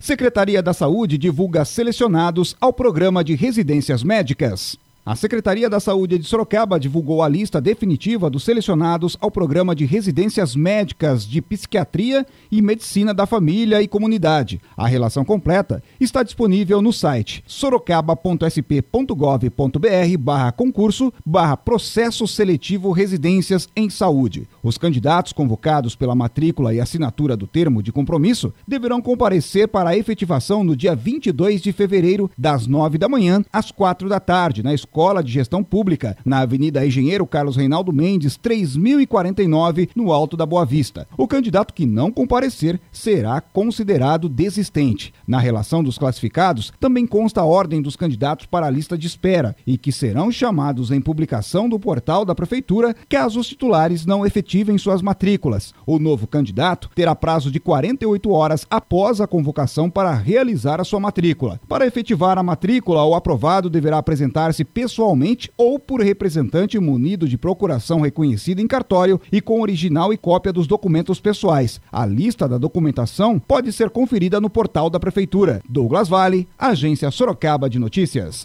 Secretaria da Saúde divulga selecionados ao programa de residências médicas. A Secretaria da Saúde de Sorocaba divulgou a lista definitiva dos selecionados ao programa de residências médicas de psiquiatria e medicina da família e comunidade. A relação completa está disponível no site sorocaba.sp.gov.br/concurso/processo seletivo residências em saúde. Os candidatos convocados pela matrícula e assinatura do termo de compromisso deverão comparecer para a efetivação no dia 22 de fevereiro, das 9 da manhã às 4 da tarde, na Escola de Gestão Pública, na Avenida Engenheiro Carlos Reinaldo Mendes, 3049, no Alto da Boa Vista. O candidato que não comparecer será considerado desistente. Na relação dos classificados, também consta a ordem dos candidatos para a lista de espera e que serão chamados em publicação do portal da Prefeitura caso os titulares não efetivem suas matrículas. O novo candidato terá prazo de 48 horas após a convocação para realizar a sua matrícula. Para efetivar a matrícula, o aprovado deverá apresentar-se pessoalmente ou por representante munido de procuração reconhecida em cartório e com original e cópia dos documentos pessoais. A lista da documentação pode ser conferida no portal da Prefeitura. Douglas Vale, Agência Sorocaba de Notícias.